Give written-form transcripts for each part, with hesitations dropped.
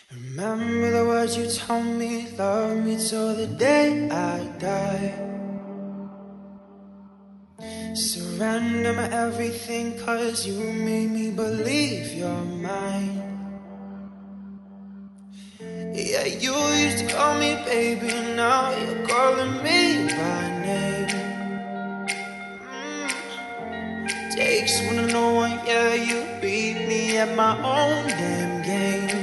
Remember the words you told me, love me till the day I die. Surrender my everything, cause you made me believe you're mine. Yeah, you used to call me baby, now you're calling me by name. Takes one to know one, yeah, you beat me at my own damn game.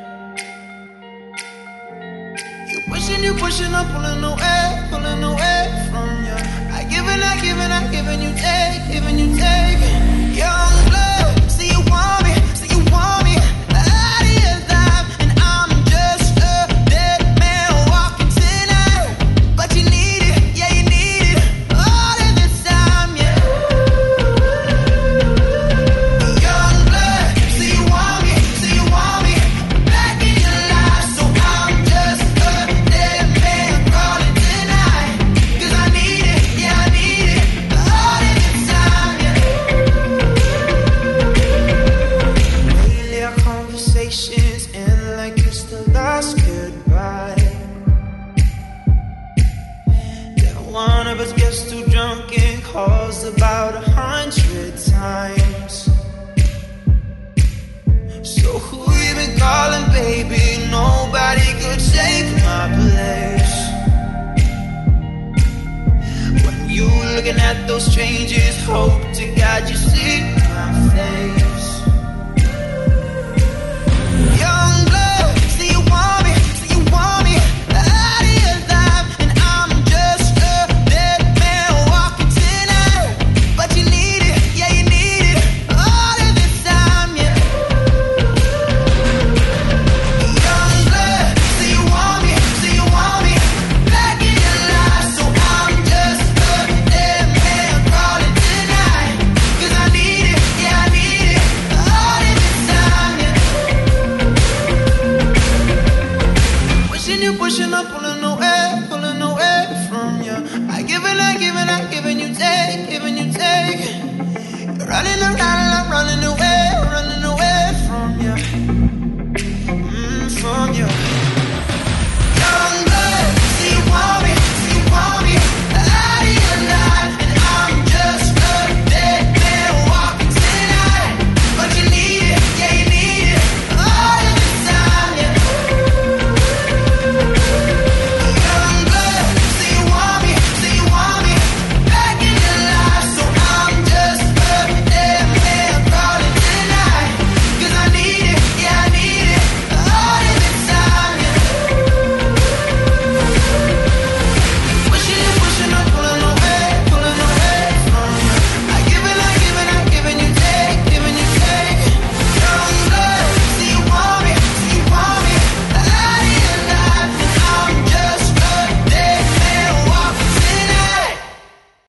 You pushing, I'm pulling away from you. I giving you take. Young blood, say you want me, out of your life, and I'm just a dead man walking tonight. But you need it, yeah, you need it, all of this time, yeah. Young blood, say you want me, back in your life, so I'm just a dead man calling tonight. 'Cause I need it, yeah, I need it, all of this time, yeah. Lately our conversations end like it's the last goodbye. Then one of us gets too drunk and calls about 100 times. So who you been calling, baby? Nobody could take my place. When you looking at those strangers, hope to God you see my face.